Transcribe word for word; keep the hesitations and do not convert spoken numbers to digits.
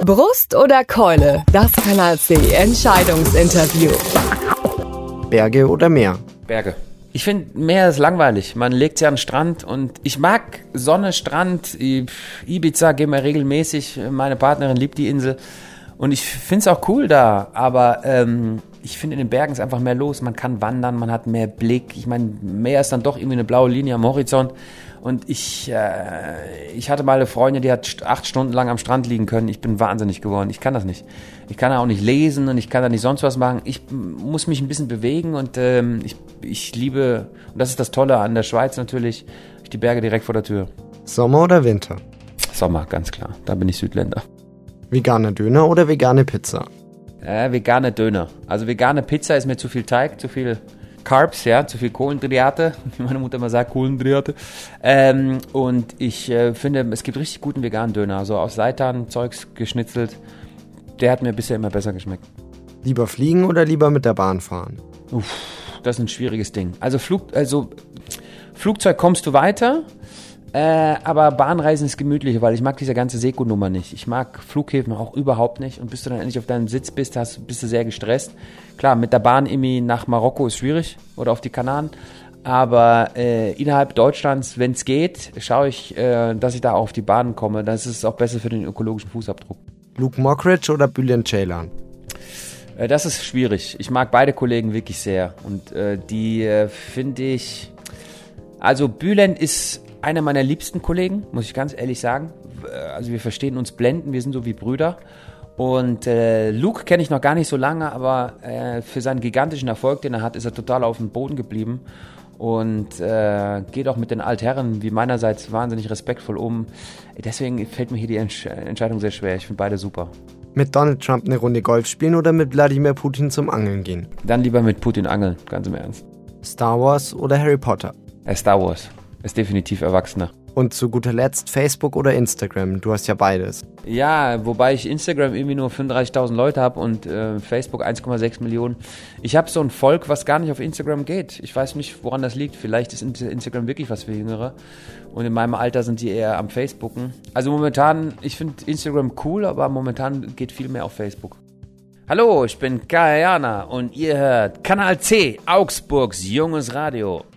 Brust oder Keule? Das Kanal C Entscheidungsinterview. Berge oder Meer? Berge. Ich finde, Meer ist langweilig. Man legt sich an den Strand und ich mag Sonne, Strand, Ibiza gehen wir regelmäßig. Meine Partnerin liebt die Insel und ich finde es auch cool da, aber ähm, ich finde, in den Bergen ist einfach mehr los. Man kann wandern, man hat mehr Blick. Ich meine, Meer ist dann doch irgendwie eine blaue Linie am Horizont. Und ich, äh, ich hatte mal eine Freundin, die hat acht Stunden lang am Strand liegen können. Ich bin wahnsinnig geworden. Ich kann das nicht. Ich kann auch nicht lesen und ich kann da nicht sonst was machen. Ich muss mich ein bisschen bewegen und ähm, ich, ich liebe, und das ist das Tolle an der Schweiz natürlich, die Berge direkt vor der Tür. Sommer oder Winter? Sommer, ganz klar. Da bin ich Südländer. Veganer Döner oder vegane Pizza? Äh, vegane Döner. Also vegane Pizza ist mir zu viel Teig, zu viel Carbs, ja, zu viel Kohlenhydrate, wie meine Mutter immer sagt, Kohlenhydrate. Ähm, und ich äh, finde, es gibt richtig guten veganen Döner, also aus Seitan, Zeugs geschnitzelt. Der hat mir bisher immer besser geschmeckt. Lieber fliegen oder lieber mit der Bahn fahren? Uff, das ist ein schwieriges Ding. Also, Flug, also Flugzeug kommst du weiter, äh, aber Bahnreisen ist gemütlicher, weil ich mag diese ganze Seko-Nummer nicht. Ich mag Flughäfen auch überhaupt nicht. Und bis du dann endlich auf deinem Sitz bist, hast, bist du sehr gestresst. Klar, mit der Bahn irgendwie nach Marokko ist schwierig oder auf die Kanaren. Aber äh, innerhalb Deutschlands, wenn es geht, schaue ich, äh, dass ich da auf die Bahn komme. Das ist auch besser für den ökologischen Fußabdruck. Luke Mockridge oder Bülent Ceylan? Äh, das ist schwierig. Ich mag beide Kollegen wirklich sehr. Und äh, die äh, finde ich... Also Bülent ist einer meiner liebsten Kollegen, muss ich ganz ehrlich sagen. Also wir verstehen uns blenden, wir sind so wie Brüder. Und äh, Luke kenne ich noch gar nicht so lange, aber äh, für seinen gigantischen Erfolg, den er hat, ist er total auf dem Boden geblieben. Und äh, geht auch mit den Altherren wie meinerseits wahnsinnig respektvoll um. Deswegen fällt mir hier die Entsch- Entscheidung sehr schwer. Ich finde beide super. Mit Donald Trump eine Runde Golf spielen oder mit Wladimir Putin zum Angeln gehen? Dann lieber mit Putin angeln, ganz im Ernst. Star Wars oder Harry Potter? Äh, Star Wars. Ist definitiv erwachsener. Und zu guter Letzt Facebook oder Instagram? Du hast ja beides. Ja, wobei ich Instagram irgendwie nur fünfunddreißigtausend Leute habe und äh, Facebook eins Komma sechs Millionen. Ich habe so ein Volk, was gar nicht auf Instagram geht. Ich weiß nicht, woran das liegt. Vielleicht ist Instagram wirklich was für Jüngere. Und in meinem Alter sind die eher am Facebooken. Also momentan, ich finde Instagram cool, aber momentan geht viel mehr auf Facebook. Hallo, ich bin Kayana und ihr hört Kanal C, Augsburgs junges Radio.